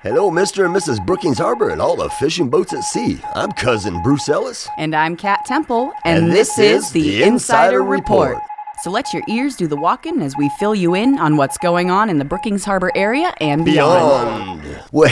Hello, Mr. and Mrs. Brookings Harbor and all the fishing boats at sea. I'm Cousin Bruce Ellis. And I'm Kat Temple. And this is the Insider Report. So let your ears do the walking as we fill you in on what's going on in the Brookings Harbor area and beyond. Well,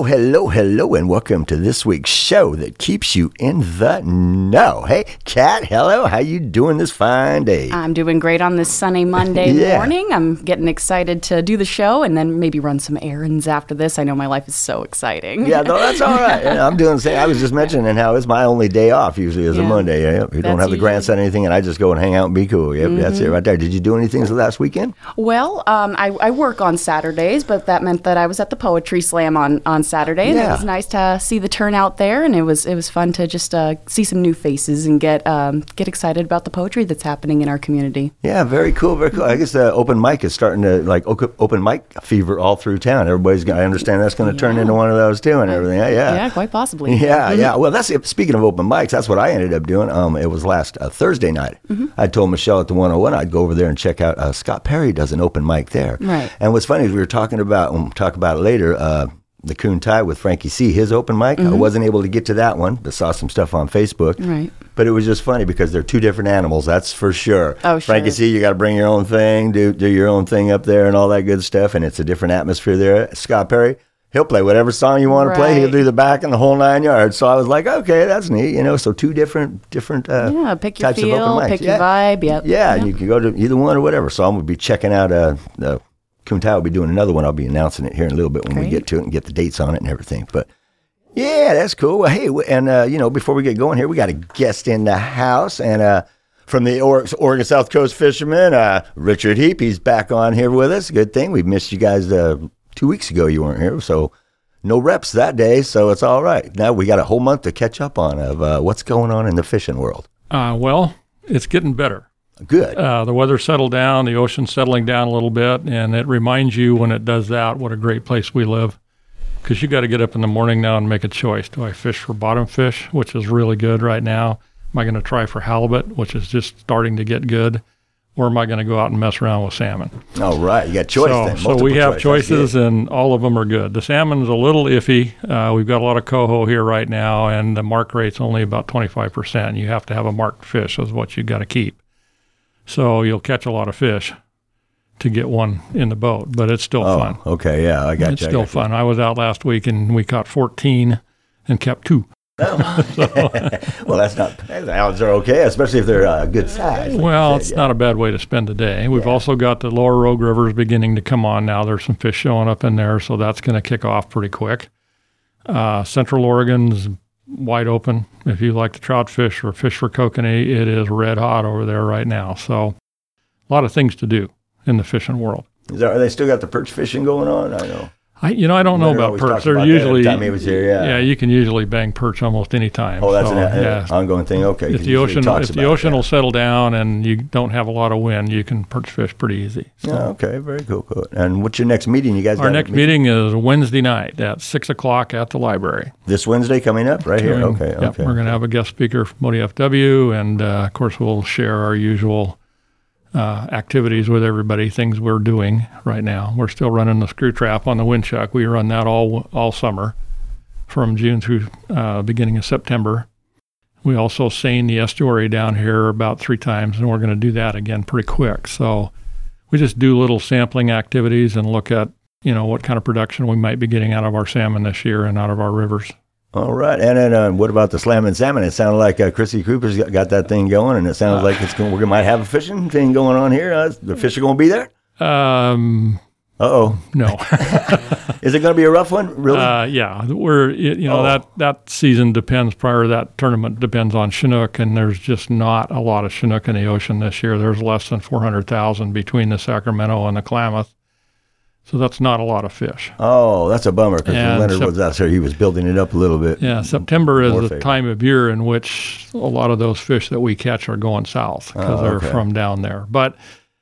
hello, and welcome to this week's show that keeps you in the know. Hey, Kat, hello, how you doing this fine day? I'm doing great on this sunny Monday morning. I'm getting excited to do the show and then maybe run some errands after this. I know my life is so exciting. Yeah, no, that's all right. I'm doing the same. I was just mentioning how it's my only day off usually is a Monday. Yep. You don't have the grandson or anything, and I just go and hang out and be cool. Yep, That's it right there. Did you do anything last weekend? Well, I work on Saturdays, but that meant that I was at the Poetry Slam on Saturday, and it was nice to see the turnout there, and it was fun to just see some new faces and get excited about the poetry that's happening in our community. Yeah, very cool, very cool. I guess the open mic is starting to, like, open mic fever all through town. I understand that's going to turn into one of those too and everything. Yeah, quite possibly. Yeah. Well, that's it. Speaking of open mics, that's what I ended up doing. It was last Thursday night. I told Michelle at the 101 I'd go over there and check out. Scott Perry does an open mic there. Right. And what's funny is we were talking about, and we'll talk about it later, the Coon Tie with Frankie C, his open mic. I wasn't able to get to that one, but saw some stuff on Facebook. Right. But it was just funny because they're two different animals, that's for sure. Oh, sure. Frankie C, you got to bring your own thing, do your own thing up there and all that good stuff, and it's a different atmosphere there. Scott Perry, he'll play whatever song you want to play. He'll do the back and the whole 9 yards. So I was like, okay, that's neat. So two different pick your types feel, of open mics. pick your vibe. Yep. Yeah, and you can go to either one or whatever. So I'm going to be checking out the Coon Tie will be doing another one. I'll be announcing it here in a little bit when we get to it and get the dates on it and everything. But yeah, that's cool. Well, hey, and before we get going here, we got a guest in the house, and from the Oregon South Coast Fisherman, Richard Heap. He's back on here with us. Good thing. We missed you guys 2 weeks ago. You weren't here, so no reps that day, so it's all right. Now we got a whole month to catch up on of what's going on in the fishing world. Well, it's getting better. Good. The weather settled down, the ocean's settling down a little bit, and it reminds you when it does that what a great place we live. Because you got to get up in the morning now and make a choice. Do I fish for bottom fish, which is really good right now? Am I going to try for halibut, which is just starting to get good? Or am I going to go out and mess around with salmon? All right. You got choice then. So we have choices, and all of them are good. The salmon's a little iffy. We've got a lot of coho here right now, and the mark rate's only about 25%. You have to have a marked fish is what you got to keep. So you'll catch a lot of fish to get one in the boat, but it's still fun. Okay, yeah, I got you. It's still fun. I was out last week, and we caught 14 and kept 2. Well, that's not bad. The odds are okay, especially if they're good size. Well, it's not a bad way to spend the day. We've also got the lower Rogue Rivers beginning to come on now. There's some fish showing up in there, so that's going to kick off pretty quick. Central Oregon's wide open. If you like to trout fish or fish for kokanee, it is red hot over there right now. So a lot of things to do in the fishing world. Are they still got the perch fishing going on? I know. I don't know about perch. They're usually, time he was here, you can usually bang perch almost any time. Oh, that's an ongoing thing. Okay. If the ocean will settle down and you don't have a lot of wind, you can perch fish pretty easy. So. Yeah, okay, very cool. And what's your next meeting? You guys? Our next meeting is Wednesday night at 6:00 at the library. This Wednesday coming up, right here. Okay. Yep, we're going to have a guest speaker from ODFW, and of course we'll share our usual activities with everybody, things we're doing right now. We're still running the screw trap on the Windchuck. We run that all summer from June through beginning of September. We also seine the estuary down here about 3 times, and we're going to do that again pretty quick. So we just do little sampling activities and look at, what kind of production we might be getting out of our salmon this year and out of our rivers. All right. And then what about the Slam and Salmon? It sounded like Chrissy Cooper's got that thing going, and it sounds like we might have a fishing thing going on here. The fish are going to be there? No. Is it going to be a rough one? Really? Yeah. That season depends, prior to that tournament, depends on Chinook, and there's just not a lot of Chinook in the ocean this year. There's less than 400,000 between the Sacramento and the Klamath. So that's not a lot of fish. Oh, that's a bummer, because Leonard was out there. He was building it up a little bit. Yeah, September is the time of year in which a lot of those fish that we catch are going south because they're from down there. But,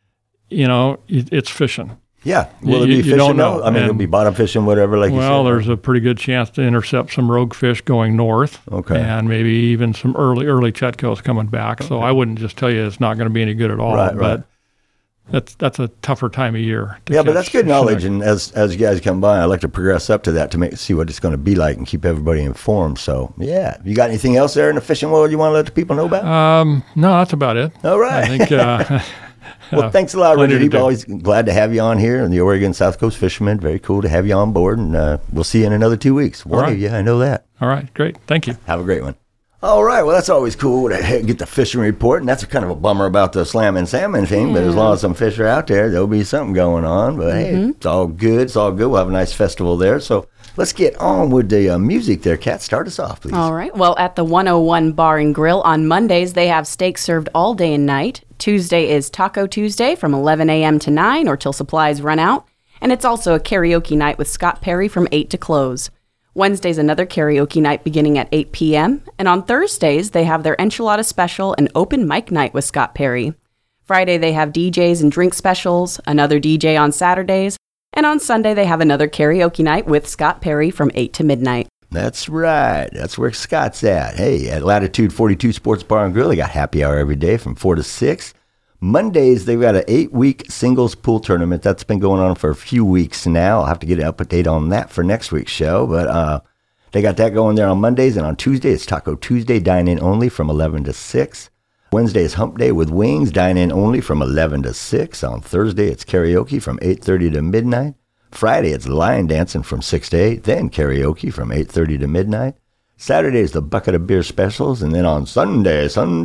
it's fishing. Yeah. Will it be fishing? Don't know. I mean, it'll be bottom fishing, whatever, like you said. Well, there's a pretty good chance to intercept some rogue fish going north. Okay. And maybe even some early Chetcos coming back. Okay. So I wouldn't just tell you it's not going to be any good at all. Right. that's a tougher time of year. Yeah, but that's good knowledge. And as you guys come by, I'd like to progress up to that to see what it's going to be like and keep everybody informed. So, yeah. You got anything else there in the fishing world you want to let the people know about? No, that's about it. All right. I think. Well, thanks a lot, Richard. Always glad to have you on here and the Oregon South Coast Fishermen. Very cool to have you on board. And we'll see you in another 2 weeks. One of you, I know that. All right. Great. Thank you. Have a great one. All right. Well, that's always cool to get the fishing report. And that's kind of a bummer about the slam and salmon thing. But as long as some fish are out there, there'll be something going on. But hey, it's all good. It's all good. We'll have a nice festival there. So let's get on with the music there. Kat, start us off, please. All right. Well, at the 101 Bar and Grill on Mondays, they have steak served all day and night. Tuesday is Taco Tuesday from 11 a.m. to 9 or till supplies run out. And it's also a karaoke night with Scott Perry from 8 to close. Wednesday's another karaoke night beginning at 8 p.m. And on Thursdays, they have their enchilada special and open mic night with Scott Perry. Friday, they have DJs and drink specials, another DJ on Saturdays. And on Sunday, they have another karaoke night with Scott Perry from 8 to midnight. That's right. That's where Scott's at. Hey, at Latitude 42 Sports Bar and Grill, they got happy hour every day from 4 to 6. Mondays, they've got an 8-week singles pool tournament. That's been going on for a few weeks now. I'll have to get an update on that for next week's show. But they got that going there on Mondays. And on Tuesday, it's Taco Tuesday, dine-in only from 11 to 6. Wednesday is Hump Day with Wings, dine-in only from 11 to 6. On Thursday, it's karaoke from 8:30 to midnight. Friday, it's line dancing from 6 to 8, then karaoke from 8:30 to midnight. Saturday is the Bucket of Beer specials, and then on Sunday,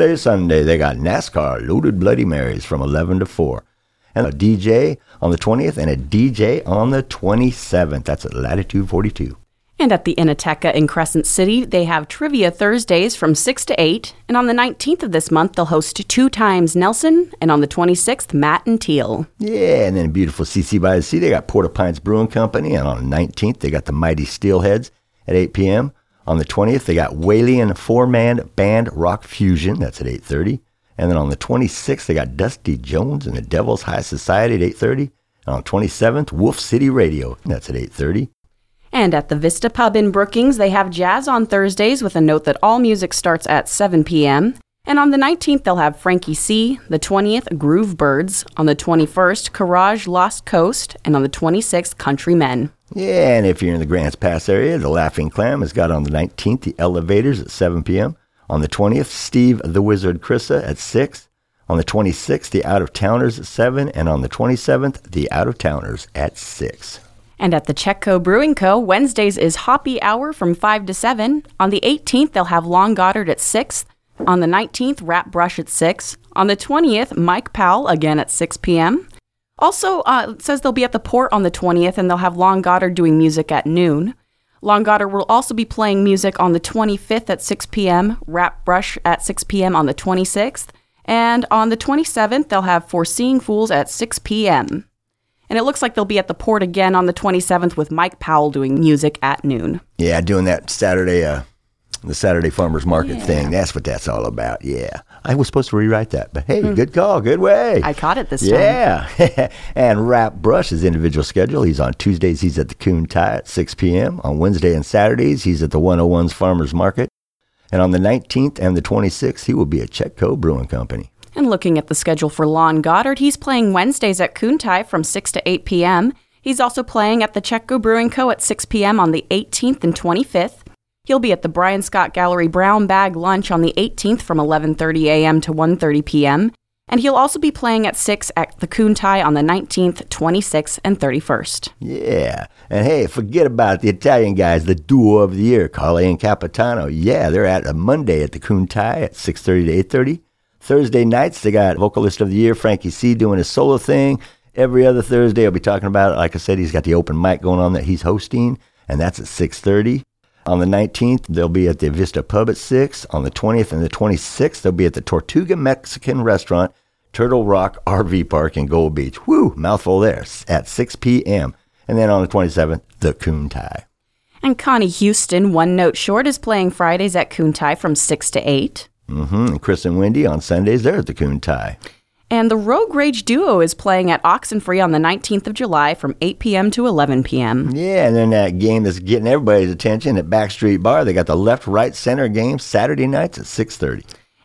they got NASCAR Loaded Bloody Marys from 11 to 4. And a DJ on the 20th and a DJ on the 27th. That's at Latitude 42. And at the Inateca in Crescent City, they have Trivia Thursdays from 6 to 8. And on the 19th of this month, they'll host 2 times Nelson. And on the 26th, Matt and Teal. Yeah, and then beautiful CC by the Sea, they got Port au Pines Brewing Company. And on the 19th, they got the Mighty Steelheads at 8 p.m. On the 20th, they got Whaley 4-man band Rock Fusion. That's at 8:30. And then on the 26th, they got Dusty Jones and the Devil's High Society at 8:30. And on the 27th, Wolf City Radio. That's at 8:30. And at the Vista Pub in Brookings, they have jazz on Thursdays with a note that all music starts at 7 p.m. And on the 19th, they'll have Frankie C. The 20th, Groove Birds. On the 21st, Courage Lost Coast. And on the 26th, Countrymen. Yeah, and if you're in the Grants Pass area, the Laughing Clam has got on the 19th, the Elevators at 7 p.m. On the 20th, Steve the Wizard Chrissa at 6. On the 26th, the Out of Towners at 7. And on the 27th, the Out of Towners at 6. And at the Chetco Brewing Co., Wednesdays is Hoppy Hour from 5 to 7. On the 18th, they'll have Long Goddard at 6. On the 19th, Rap Brush at 6. On the 20th, Mike Powell again at 6 p.m. Also, it says they'll be at the Port on the 20th, and they'll have Long Goddard doing music at noon. Long Goddard will also be playing music on the 25th at 6 p.m., Rap Brush at 6 p.m. on the 26th, and on the 27th, they'll have Foreseeing Fools at 6 p.m. And it looks like they'll be at the Port again on the 27th with Mike Powell doing music at noon. Yeah, doing that Saturday, the Saturday Farmers Market thing. That's what that's all about. Yeah. I was supposed to rewrite that, but hey, good call. Good way. I caught it this time. Yeah. And Rap Brush, his individual schedule. He's on Tuesdays, he's at the Coon Tie at 6 p.m. On Wednesday and Saturdays, he's at the 101's Farmers Market. And on the 19th and the 26th, he will be at Chetco Brewing Company. And looking at the schedule for Lon Goddard, he's playing Wednesdays at Coontai from 6 to 8 p.m. He's also playing at the Chetco Brewing Co. at 6 p.m. on the 18th and 25th. He'll be at the Brian Scott Gallery Brown Bag Lunch on the 18th from 11:30 a.m. to 1:30 p.m. And he'll also be playing at 6 at the Coontai on the 19th, 26th, and 31st. Yeah. And hey, forget about the Italian guys, the duo of the year, Carly and Capitano. Yeah, they're at a Monday at the Coontai at 6:30 to 8:30. Thursday nights, they got Vocalist of the Year, Frankie C, doing his solo thing. Every other Thursday, I'll be talking about it. Like I said, he's got the open mic going on that he's hosting, and that's at 6:30. On the 19th, they'll be at the Vista Pub at 6. On the 20th and the 26th, they'll be at the Tortuga Mexican Restaurant, Turtle Rock RV Park in Gold Beach. Woo, mouthful there, at 6 p.m. And then on the 27th, the Coontai. And Connie Houston, One Note Short, is playing Fridays at Coontai from 6 to 8. And Chris and Wendy on Sundays, they're at the Coontai. And the Rogue Rage Duo is playing at Oxenfree on the 19th of July from 8 p.m. to 11 p.m. Yeah, and then that game that's getting everybody's attention at Backstreet Bar, they got the left-right center game Saturday nights at 6:30.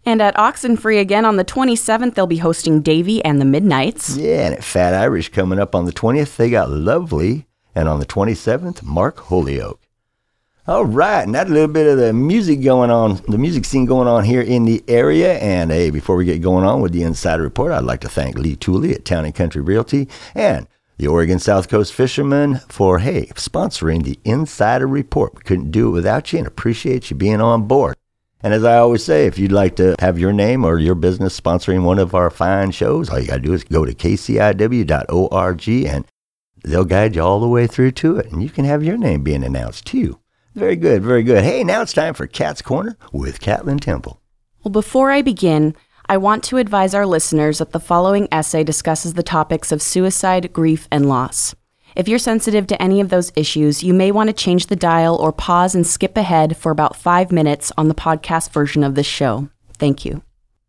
And at Oxenfree again on the 27th, they'll be hosting Davey and the Midnights. Yeah, and at Fat Irish coming up on the 20th, they got Lovely. And on the 27th, Mark Holyoke. All right, and that's a little bit of the music going on, the music scene going on here in the area. And hey, before we get going on with the Insider Report, I'd like to thank Lee Tooley at Town & Country Realty and the Oregon South Coast Fishermen for, sponsoring the Insider Report. We couldn't do it without you and appreciate you being on board. And as I always say, if you'd like to have your name or your business sponsoring one of our fine shows, all you got to do is go to kciw.org and they'll guide you all the way through to it. And you can have your name being announced too. Very good, very good. Hey, now it's time for Cat's Corner with Catlin Temple. Well, before I begin, I want to advise our listeners that the following essay discusses the topics of suicide, grief, and loss. If you're sensitive to any of those issues, you may want to change the dial or pause and skip ahead for about 5 minutes on the podcast version of this show. Thank you.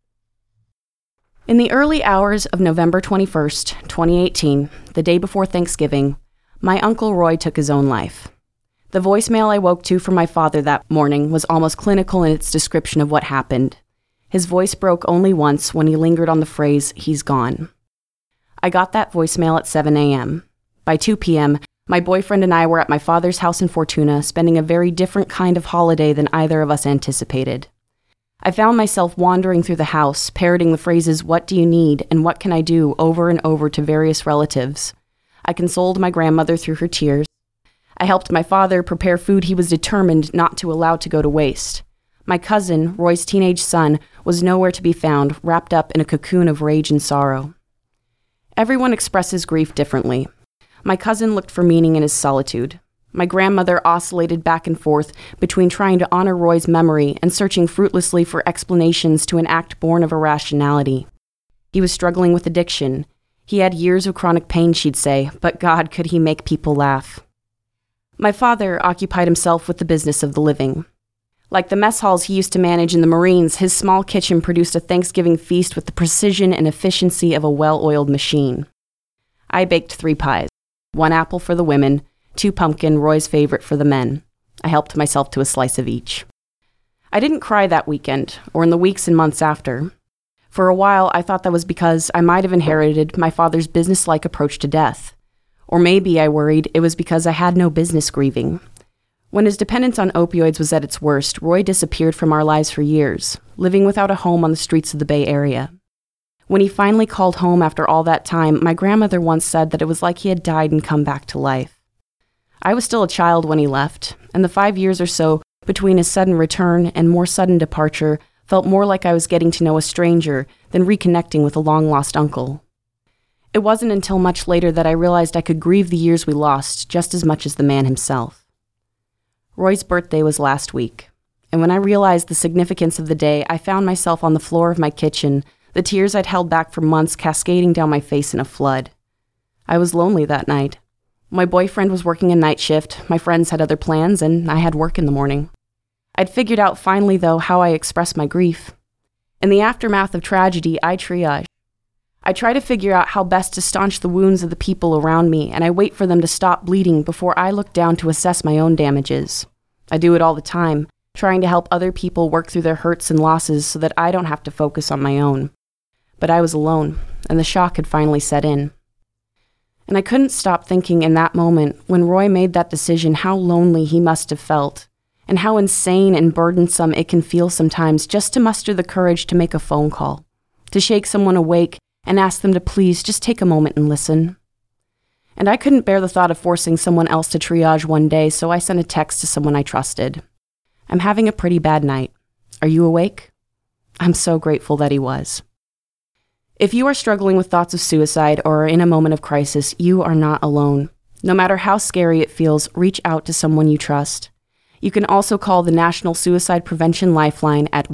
In the early hours of November 21st, 2018, the day before Thanksgiving, my Uncle Roy took his own life. The voicemail I woke to from my father that morning was almost clinical in its description of what happened. His voice broke only once when he lingered on the phrase, "He's gone." I got that voicemail at 7 a.m. By 2 p.m., my boyfriend and I were at my father's house in Fortuna, spending a very different kind of holiday than either of us anticipated. I found myself wandering through the house, parroting the phrases, "What do you need?" and "What can I do?" over and over to various relatives. I consoled my grandmother through her tears. I helped my father prepare food he was determined not to allow to go to waste. My cousin, Roy's teenage son, was nowhere to be found, wrapped up in a cocoon of rage and sorrow. Everyone expresses grief differently. My cousin looked for meaning in his solitude. My grandmother oscillated back and forth between trying to honor Roy's memory and searching fruitlessly for explanations to an act born of irrationality. He was struggling with addiction. He had years of chronic pain, she'd say, but God, could he make people laugh. My father occupied himself with the business of the living. Like the mess halls he used to manage in the Marines, his small kitchen produced a Thanksgiving feast with the precision and efficiency of a well-oiled machine. I baked 3 pies, 1 apple for the women, 2 pumpkin, Roy's favorite, for the men. I helped myself to a slice of each. I didn't cry that weekend, or in the weeks and months after. For a while, I thought that was because I might have inherited my father's business-like approach to death. Or maybe, I worried, it was because I had no business grieving. When his dependence on opioids was at its worst, Roy disappeared from our lives for years, living without a home on the streets of the Bay Area. When he finally called home after all that time, my grandmother once said that it was like he had died and come back to life. I was still a child when he left, and the 5 years or so between his sudden return and more sudden departure felt more like I was getting to know a stranger than reconnecting with a long-lost uncle. It wasn't until much later that I realized I could grieve the years we lost just as much as the man himself. Roy's birthday was last week, and when I realized the significance of the day, I found myself on the floor of my kitchen, the tears I'd held back for months cascading down my face in a flood. I was lonely that night. My boyfriend was working a night shift, my friends had other plans, and I had work in the morning. I'd figured out finally, though, how I expressed my grief. In the aftermath of tragedy, I triage. I try to figure out how best to staunch the wounds of the people around me, and I wait for them to stop bleeding before I look down to assess my own damages. I do it all the time, trying to help other people work through their hurts and losses so that I don't have to focus on my own. But I was alone, and the shock had finally set in. And I couldn't stop thinking in that moment, when Roy made that decision, how lonely he must have felt, and how insane and burdensome it can feel sometimes just to muster the courage to make a phone call, to shake someone awake and ask them to please just take a moment and listen. And I couldn't bear the thought of forcing someone else to triage one day, so I sent a text to someone I trusted. "I'm having a pretty bad night. Are you awake?" I'm so grateful that he was. If you are struggling with thoughts of suicide or are in a moment of crisis, you are not alone. No matter how scary it feels, reach out to someone you trust. You can also call the National Suicide Prevention Lifeline at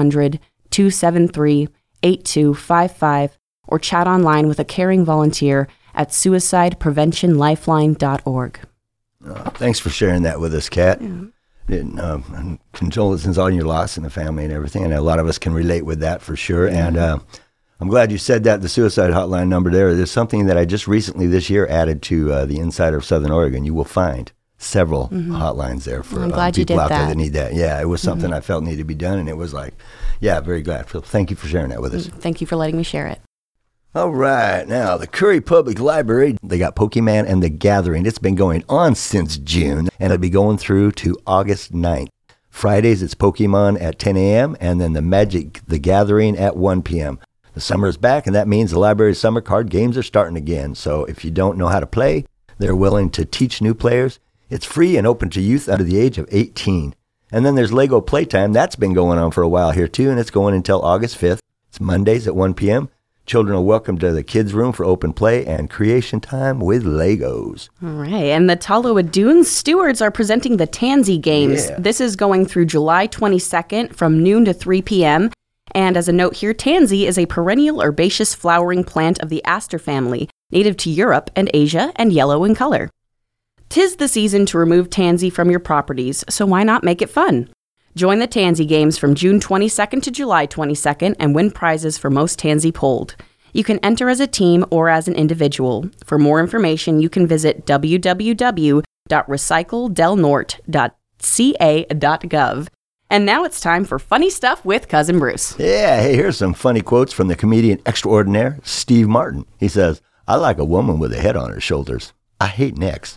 1-800-273-8255 or chat online with a caring volunteer at suicidepreventionlifeline.org. Thanks for sharing that with us, Kat. Yeah. And condolences on your loss and the family and everything. And a lot of us can relate with that for sure. Yeah. And I'm glad you said that, the suicide hotline number there. There's something that I just recently this year added to the Insider of Southern Oregon. You will find several hotlines there for I'm glad you people did out there that. that need that. Yeah, it was something I felt needed to be done, and it was like, yeah, very glad. So thank you for sharing that with us. Thank you for letting me share it. All right, now the Curry Public Library, they got Pokemon and the Gathering. It's been going on since June, and it'll be going through to August 9th. Fridays, it's Pokemon at 10 a.m., and then the Magic the Gathering at 1 p.m. The summer is back, and that means the library's summer card games are starting again. So if you don't know how to play, they're willing to teach new players. It's free and open to youth under the age of 18. And then there's Lego Playtime. That's been going on for a while here, too, and it's going until August 5th. It's Mondays at 1 p.m. Children are welcome to the kids' room for open play and creation time with Legos. All right. And the Taloa Dunes Stewards are presenting the Tansy Games. Yeah. This is going through July 22nd from noon to 3 p.m. And as a note here, tansy is a perennial herbaceous flowering plant of the aster family, native to Europe and Asia and yellow in color. 'Tis the season to remove tansy from your properties, so why not make it fun? Join the Tansy Games from June 22nd to July 22nd and win prizes for most tansy pulled. You can enter as a team or as an individual. For more information, you can visit www.recycledelnorte.ca.gov. And now it's time for Funny Stuff with Cousin Bruce. Yeah, hey, here's some funny quotes from the comedian extraordinaire, Steve Martin. He says, "I like a woman with a head on her shoulders. I hate necks."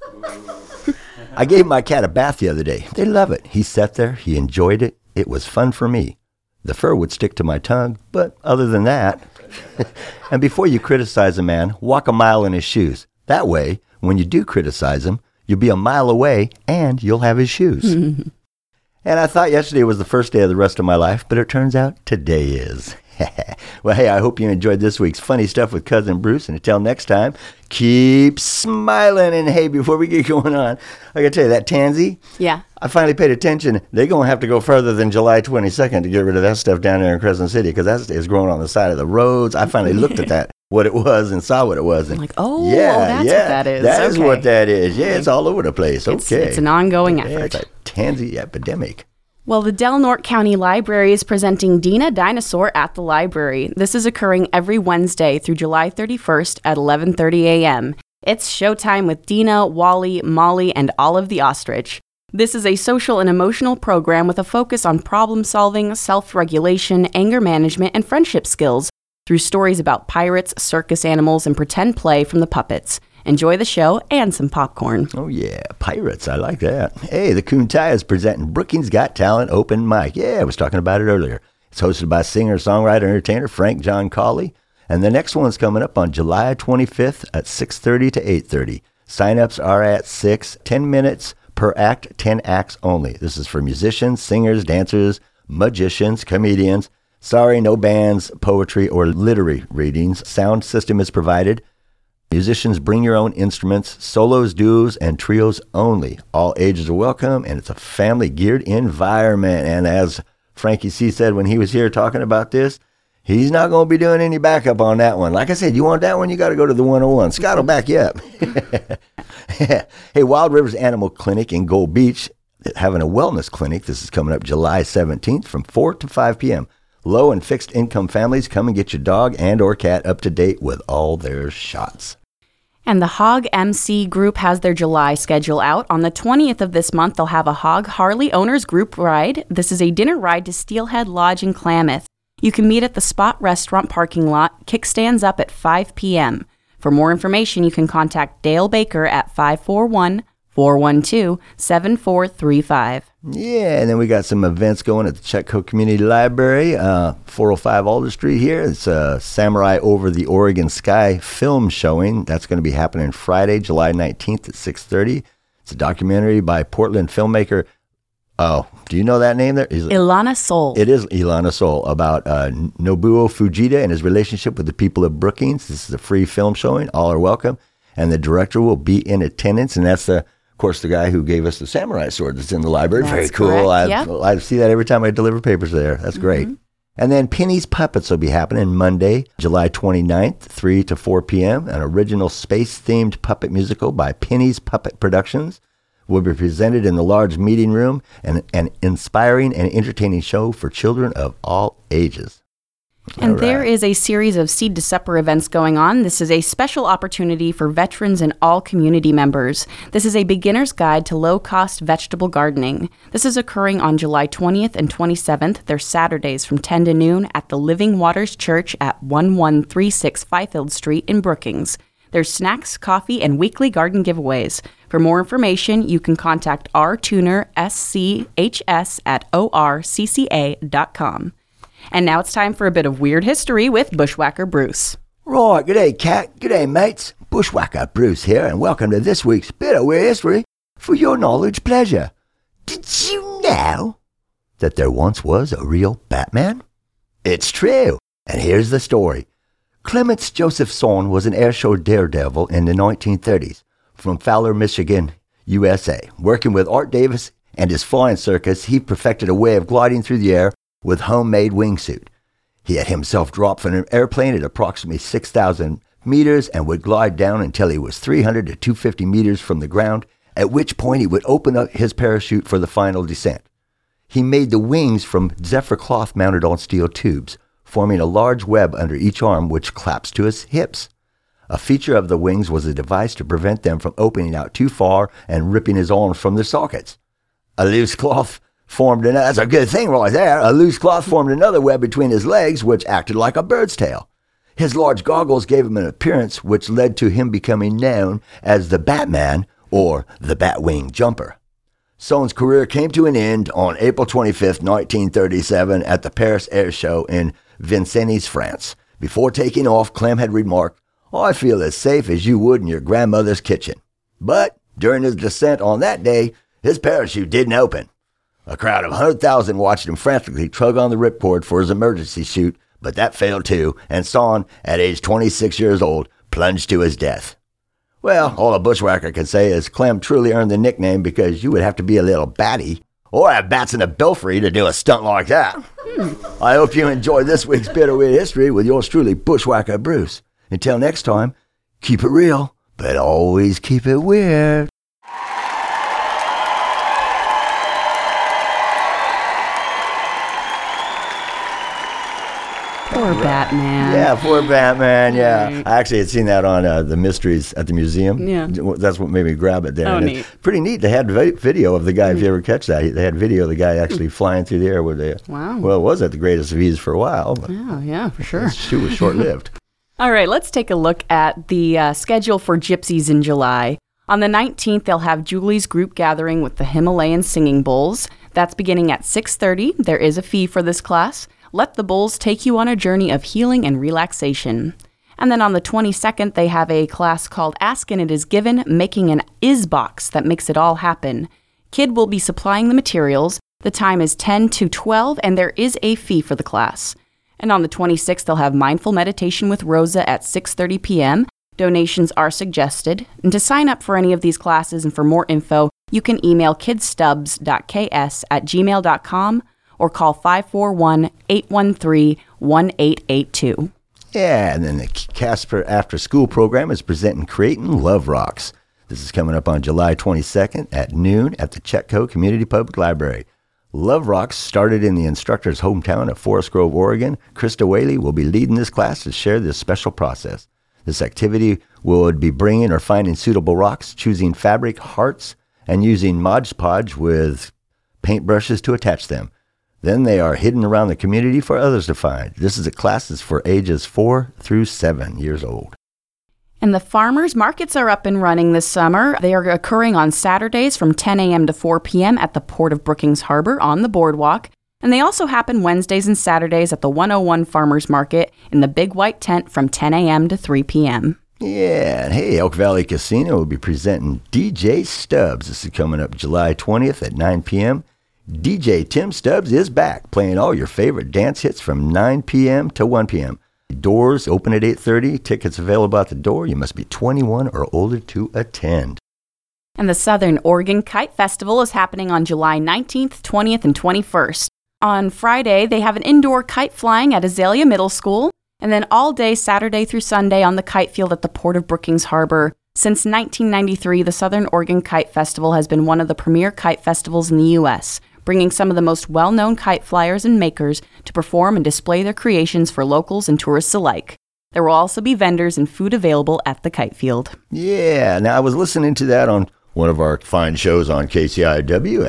I gave my cat a bath the other day. They love it. He sat there. He enjoyed it. It was fun for me. The fur would stick to my tongue, but other than that. And before you criticize a man, walk a mile in his shoes. That way, when you do criticize him, you'll be a mile away and you'll have his shoes. And I thought yesterday was the first day of the rest of my life, but it turns out today is. Well, hey, I hope you enjoyed this week's Funny Stuff with Cousin Bruce. And until next time, keep smiling. And hey, before we get going on, I got to tell you, that tansy, Yeah. I finally paid attention. They're going to have to go further than July 22nd to get rid of that stuff down there in Crescent City, because that is growing on the side of the roads. I finally looked at that, what it was, and saw what it was. And I'm like, oh, that's what that is. That is Okay. what that is. Yeah, it's all over the place. Okay. It's an ongoing Yeah, effort. it's a tansy epidemic. Well, the Del Norte County Library is presenting Dina Dinosaur at the library. This is occurring every Wednesday through July 31st at 11:30 a.m. It's showtime with Dina, Wally, Molly, and Olive the Ostrich. This is a social and emotional program with a focus on problem solving, self-regulation, anger management, and friendship skills through stories about pirates, circus animals, and pretend play from the puppets. Enjoy the show and some popcorn. Oh, yeah. Pirates. I like that. Hey, the Kuntai is presenting Brookings Got Talent Open Mic. Yeah, I was talking about it earlier. It's hosted by singer, songwriter, entertainer Frank John Cawley. And the next one's coming up on July 25th at 6:30 to 8:30. Sign-ups are at 10 minutes per act, 10 acts only. This is for musicians, singers, dancers, magicians, comedians. Sorry, no bands, poetry, or literary readings. Sound system is provided. Musicians bring your own instruments, solos, duos, and trios only. All ages are welcome, and it's a family-geared environment. And as Frankie C. said when he was here talking about this, he's not going to be doing any backup on that one. Like I said, you want that one, you got to go to the 101. Scott will back you up. Hey, Wild Rivers Animal Clinic in Gold Beach, having a wellness clinic. This is coming up July 17th from 4 to 5 p.m. Low and fixed income families, come and get your dog and or cat up to date with all their shots. And the Hog MC group has their July schedule out. On the 20th of this month, they'll have a Hog Harley Owners Group ride. This is a dinner ride to Steelhead Lodge in Klamath. You can meet at the Spot Restaurant parking lot. Kickstands up at 5 p.m. For more information, you can contact Dale Baker at 541-412-7435. Yeah, and then we got some events going at the Chetco Community Library, 405 Alder Street here. It's Samurai Over the Oregon Sky film showing. That's going to be happening Friday, July 19th at 6:30. It's a documentary by Portland filmmaker. Oh, do you know that name there? Ilana Soul. It is Ilana Soul, about Nobuo Fujita and his relationship with the people of Brookings. This is a free film showing. All are welcome. And the director will be in attendance, and that's of course, the guy who gave us the samurai sword that's in the library. That's very cool. correct, yep. I see that every time I deliver papers there. That's great. And then Penny's Puppets will be happening Monday, July 29th, 3 to 4 p.m. An original space-themed puppet musical by Penny's Puppet Productions will be presented in the large meeting room, and an inspiring and entertaining show for children of all ages. And there is a series of Seed to Supper events going on. This is a special opportunity for veterans and all community members. This is a beginner's guide to low-cost vegetable gardening. This is occurring on July 20th and 27th. They're Saturdays from 10 to noon at the Living Waters Church at 1136 Fifield Street in Brookings. There's snacks, coffee, and weekly garden giveaways. For more information, you can contact rtuner.schs@orcca.com. And now it's time for a bit of weird history with Bushwhacker Bruce. Right, g'day, Cat. G'day, mates. Bushwhacker Bruce here, and welcome to this week's bit of weird history for your knowledge pleasure. Did you know that there once was a real Batman? It's true, and here's the story. Clements Joseph Sohn was an airshow daredevil in the 1930s from Fowler, Michigan, USA. Working with Art Davis and his flying circus, he perfected a way of gliding through the air with homemade wingsuit. He had himself drop from an airplane at approximately 6,000 meters and would glide down until he was 300 to 250 meters from the ground, at which point he would open up his parachute for the final descent. He made the wings from zephyr cloth mounted on steel tubes, forming a large web under each arm which claps to his hips. A feature of the wings was a device to prevent them from opening out too far and ripping his arms from their sockets. A loose cloth formed that's a good thing right there. A loose cloth formed another web between his legs, which acted like a bird's tail. His large goggles gave him an appearance which led to him becoming known as the Batman or the Batwing Jumper. Sohn's career came to an end on April 25, 1937 at the Paris Air Show in Vincennes, France. Before taking off, Clem had remarked, "I feel as safe as you would in your grandmother's kitchen." But during his descent on that day, his parachute didn't open. A crowd of 100,000 watched him frantically tug on the ripcord for his emergency chute, but that failed too, and Sohn, at age 26 years old, plunged to his death. Well, all a bushwhacker can say is Clem truly earned the nickname because you would have to be a little batty or have bats in a belfry to do a stunt like that. I hope you enjoyed this week's bit of weird history with yours truly, Bushwhacker Bruce. Until next time, keep it real, but always keep it weird. Poor Batman. Yeah, poor Batman, yeah. Right. I actually had seen that on the Mysteries at the museum. Yeah. That's what made me grab it there. Oh, neat. Pretty neat. They had video of the guy, if you ever catch that. They had video of the guy actually flying through the air with the... Wow. Well, it was at the greatest of ease for a while. But yeah, for sure. She was short-lived. All right, let's take a look at the schedule for Gypsies in July. On the 19th, they'll have Julie's group gathering with the Himalayan Singing Bowls. That's beginning at 6:30. There is a fee for this class. Let the Bulls take you on a journey of healing and relaxation. And then on the 22nd, they have a class called Ask and It Is Given, making an is box that makes it all happen. Kid will be supplying the materials. The time is 10 to 12, and there is a fee for the class. And on the 26th, they'll have mindful meditation with Rosa at 6:30 p.m. Donations are suggested. And to sign up for any of these classes and for more info, you can email kidstubs.ks@gmail.com or call 541-813-1882. Yeah, and then the Casper After School program is presenting Creating Love Rocks. This is coming up on July 22nd at noon at the Chetco Community Public Library. Love Rocks started in the instructor's hometown of Forest Grove, Oregon. Krista Whaley will be leading this class to share this special process. This activity will be bringing or finding suitable rocks, choosing fabric, hearts, and using Mod Podge with paintbrushes to attach them. Then they are hidden around the community for others to find. This is a class that's for ages 4 through 7 years old. And the farmers markets are up and running this summer. They are occurring on Saturdays from 10 a.m. to 4 p.m. at the Port of Brookings Harbor on the boardwalk. And they also happen Wednesdays and Saturdays at the 101 Farmers Market in the Big White Tent from 10 a.m. to 3 p.m. Yeah, and hey, Elk Valley Casino will be presenting DJ Stubbs. This is coming up July 20th at 9 p.m. DJ Tim Stubbs is back, playing all your favorite dance hits from 9 p.m. to 1 p.m. Doors open at 8:30. Tickets available at the door. You must be 21 or older to attend. And the Southern Oregon Kite Festival is happening on July 19th, 20th, and 21st. On Friday, they have an indoor kite flying at Azalea Middle School, and then all day Saturday through Sunday on the kite field at the Port of Brookings Harbor. Since 1993, the Southern Oregon Kite Festival has been one of the premier kite festivals in the U.S., bringing some of the most well-known kite flyers and makers to perform and display their creations for locals and tourists alike. There will also be vendors and food available at the kite field. Yeah, now I was listening to that on one of our fine shows on KCIW,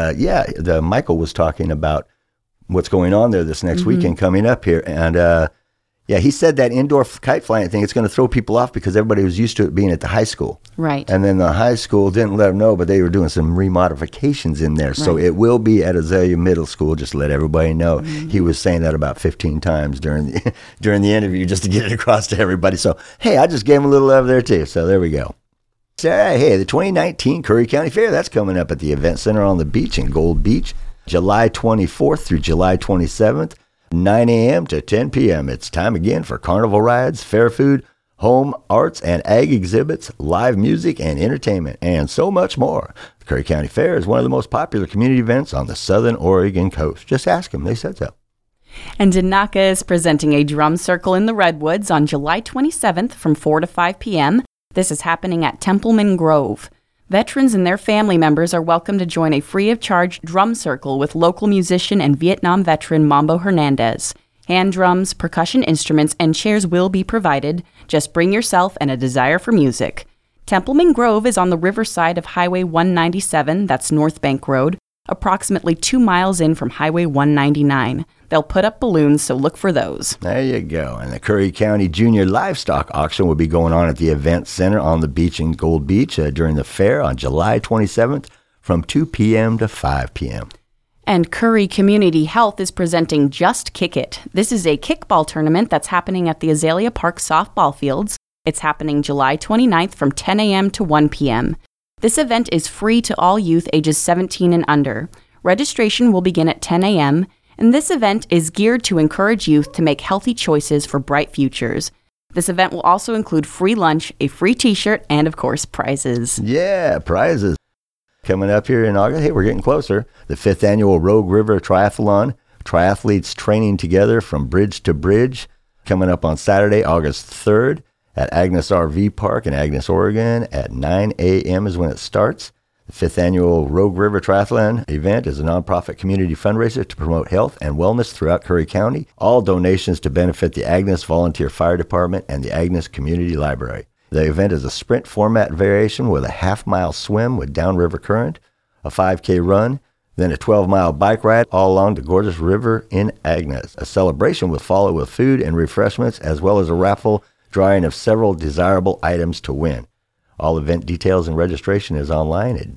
and Michael was talking about what's going on there this next weekend coming up here, and he said that indoor kite flying thing, it's going to throw people off because everybody was used to it being at the high school. Right. And then the high school didn't let them know, but they were doing some remodifications in there. So it will be at Azalea Middle School, just to let everybody know. He was saying that about 15 times during the interview just to get it across to everybody. So, hey, I just gave him a little love there too. So there we go. So, hey, the 2019 Curry County Fair, that's coming up at the Event Center on the beach in Gold Beach, July 24th through July 27th. 9 a.m. to 10 p.m. It's time again for carnival rides, fair food, home, arts, and ag exhibits, live music and entertainment, and so much more. The Curry County Fair is one of the most popular community events on the southern Oregon coast. Just ask them. They said so. And Dinaca is presenting a drum circle in the Redwoods on July 27th from 4 to 5 p.m. This is happening at Templeman Grove. Veterans and their family members are welcome to join a free-of-charge drum circle with local musician and Vietnam veteran Mambo Hernandez. Hand drums, percussion instruments, and chairs will be provided. Just bring yourself and a desire for music. Templeman Grove is on the riverside of Highway 197, that's North Bank Road, approximately 2 miles in from Highway 199. They'll put up balloons, so look for those. There you go. And the Curry County Junior Livestock Auction will be going on at the Event Center on the beach in Gold Beach during the fair on July 27th from 2 p.m. to 5 p.m. And Curry Community Health is presenting Just Kick It. This is a kickball tournament that's happening at the Azalea Park softball fields. It's happening July 29th from 10 a.m. to 1 p.m. This event is free to all youth ages 17 and under. Registration will begin at 10 a.m., and this event is geared to encourage youth to make healthy choices for bright futures. This event will also include free lunch, a free t-shirt, and, of course, prizes. Yeah, prizes. Coming up here in August, hey, we're getting closer. The 5th Annual Rogue River Triathlon. Triathletes training together from bridge to bridge. Coming up on Saturday, August 3rd at Agnes RV Park in Agnes, Oregon at 9 a.m. is when it starts. The 5th Annual Rogue River Triathlon event is a nonprofit community fundraiser to promote health and wellness throughout Curry County. All donations to benefit the Agnes Volunteer Fire Department and the Agnes Community Library. The event is a sprint format variation with a half-mile swim with downriver current, a 5K run, then a 12-mile bike ride all along the gorgeous river in Agnes. A celebration will follow with food and refreshments as well as a raffle drawing of several desirable items to win. All event details and registration is online at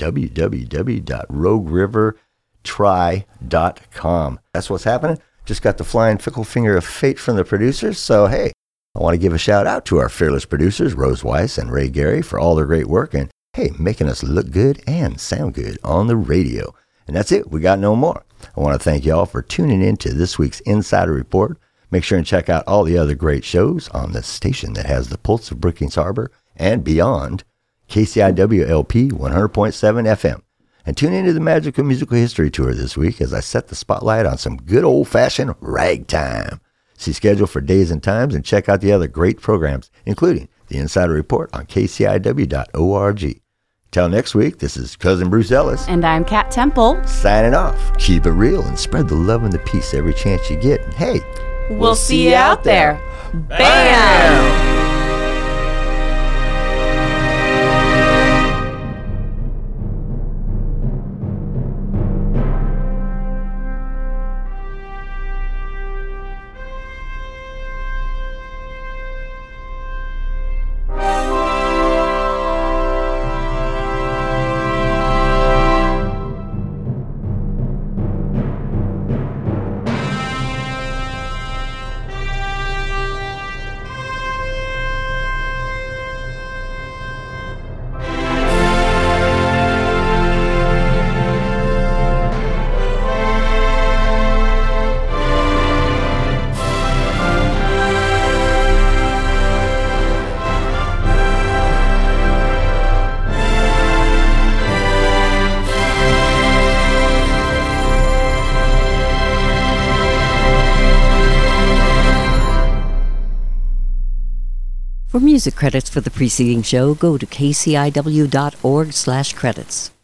www.roguerivertry.com. That's what's happening. Just got the flying fickle finger of fate from the producers. So, hey, I want to give a shout out to our fearless producers, Rose Weiss and Ray Gary, for all their great work and, hey, making us look good and sound good on the radio. And that's it. We got no more. I want to thank y'all for tuning in to this week's Insider Report. Make sure and check out all the other great shows on the station that has the pulse of Brookings Harbor and beyond, KCIW LP 100.7 FM. And tune into the Magical Musical History Tour this week as I set the spotlight on some good old-fashioned ragtime. See schedule for days and times and check out the other great programs, including the Insider Report on KCIW.org. Till next week, this is Cousin Bruce Ellis. And I'm Kat Temple. Signing off. Keep it real and spread the love and the peace every chance you get. And hey, we'll see you out there. Bam! For music credits for the preceding show, go to kciw.org/credits.